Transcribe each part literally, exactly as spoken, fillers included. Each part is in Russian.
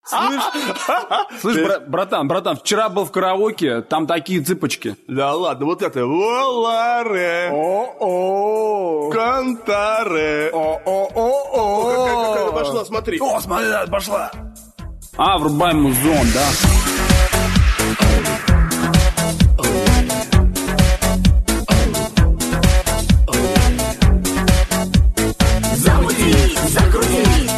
Слышь, слышь, бра- братан, братан, вчера был в караоке, там такие цыпочки. Да ладно, вот это Воларе, О-о, Кантаре. о-о-о-о. Какая, какая пошла, смотри. О, смотри, да, пошла. А, врубай музон, да. Замутить, закрутить.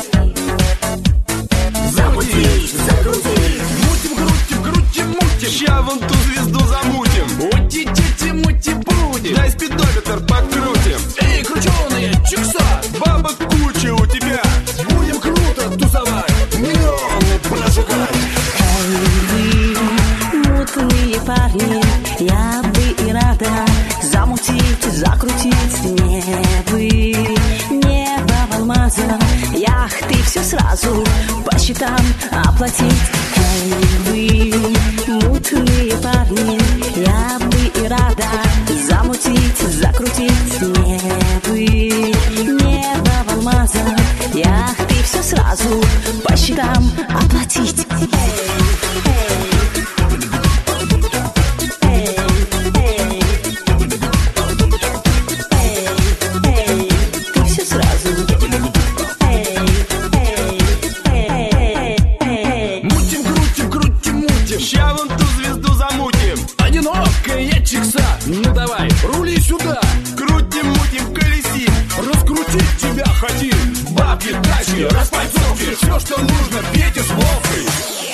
Замутить, закрутить. Мутим, крутим, крутим, мутим. Ща вон ту звезду замутим. Мути-ти-ти-мути будем. Дай спидометр покрутим. Эй, крученые, чикса. Бабок куча у тебя. Будем круто тусовать. Миллионы прожигать. Эй, вы, мутные парни, я бы и рада замутить, закрутить. Не вы, небо в алмазах, яхты все сразу по счетам оплатить. Эй, вы, мутные парни, я бы и рада замутить, закрутить. Не вы, небо в алмазах, яхты все сразу по счетам оплатить. Ты все сразу. Мутим, крутим, крутим, мутим. Ща вон ту звезду замутим. Одинокая чикса. Ну давай, рули сюда. Крутим, мутим, колесим. Раскрутить тебя хотим. Бабки, тачки, распальцовки. Все, что нужно, Петя с Вовкой.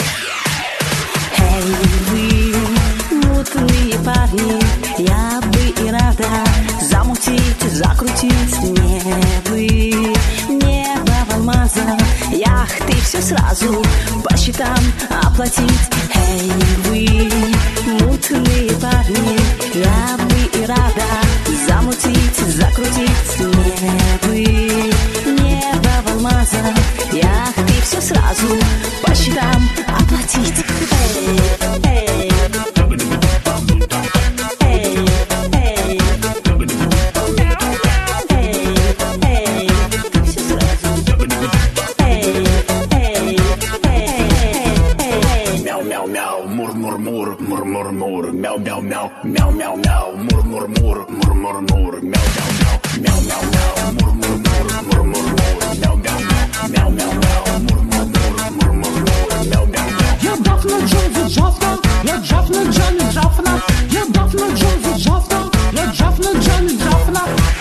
Эй, вы, мутные парни, я бы и рада замутить, закрутить. Не вы, небо в алмазах, яхты все сразу по счетам оплатить. Эй, вы, мутные парни, я бы и рада замутить, закрутить. Не вы, небо в алмазах, яхты все сразу по счетам оплатить. Эй, эй, эй, эй, эй, эй, ты все сразу. Эй, эй, эй, Мяу-мяу-мяу, мур-мур-мур, мур-мур-мур, мяу-мяу-мяу, мяу-мяу-мяу, мур-мур-мур, мур-мур-мур, мяу-мяу-мяу, мяу-мяу-мяу, мур-мур-мур, мур-мур-мур, мяу-мяу-мяу, мяу-мяу-мяу, мур-мур-мур, мур-мур-мур, мяу-мяу-мяу. Я дафна Джонзи Джафна, я Джафна Джани Джафна, я дафна Джонзи Джафна, я Джафна Джани Джафна.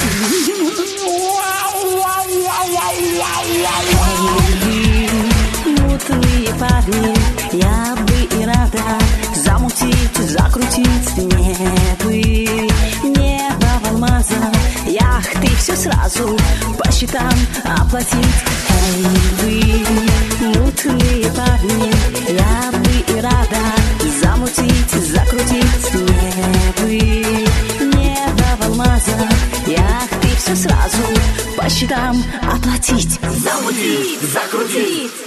мутные парни, я бы и рада замутить, закрутить. Не вы, небо в алмазах, яхты все сразу по счетам оплатить. Эй, вы, мутные парни, я бы и рада замутить, закрутить. Не вы, небо в алмазах, яхты все сразу по счетам оплатить. Замутить, закрутить.